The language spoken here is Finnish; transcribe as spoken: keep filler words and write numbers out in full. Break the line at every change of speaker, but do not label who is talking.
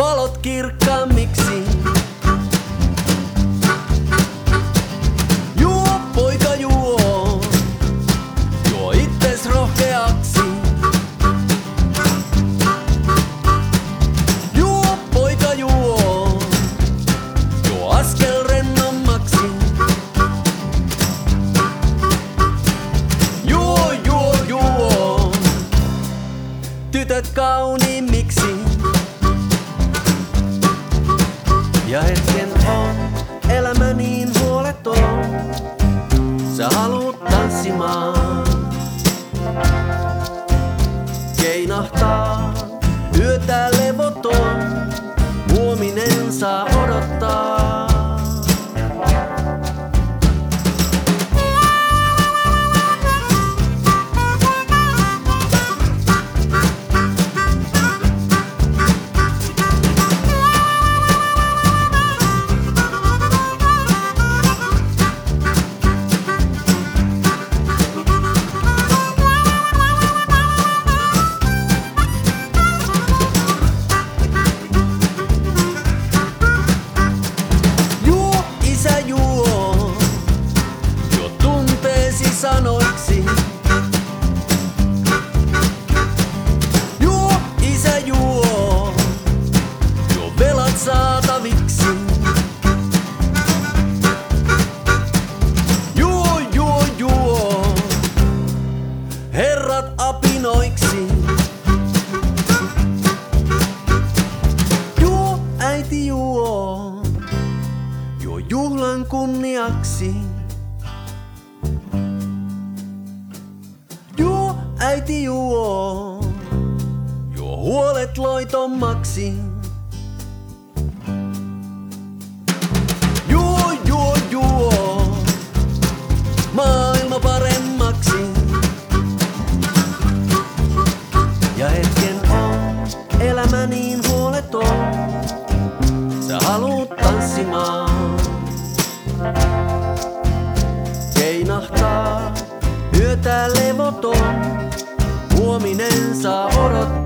valot kirkkaammiksi. Juo poika juo, juo itses rohkeaksi. Juo poika juo, juo askel rennommaksi. Juo juo juo, tytöt kauniimmiksi. Ja hetken on elämä niin huoleton, sä haluut tanssimaan. Keinahtaa yötä levoton, huominen saa odottaa. Sanoiksi. Juo, isä juo, juo velat saataviksi. Juo, juo, juo, herrat apinoiksi. Juo, äiti juo, juo juhlan kunniaksi. Juo, äiti juo, juo huolet loitommaksi. Juo, juo, juo, maailma paremmaksi. Ja hetken on elämä niin huoleton, sä haluut tanssimaan. Keinahtaa yötä levoton, huominen saa odottaa.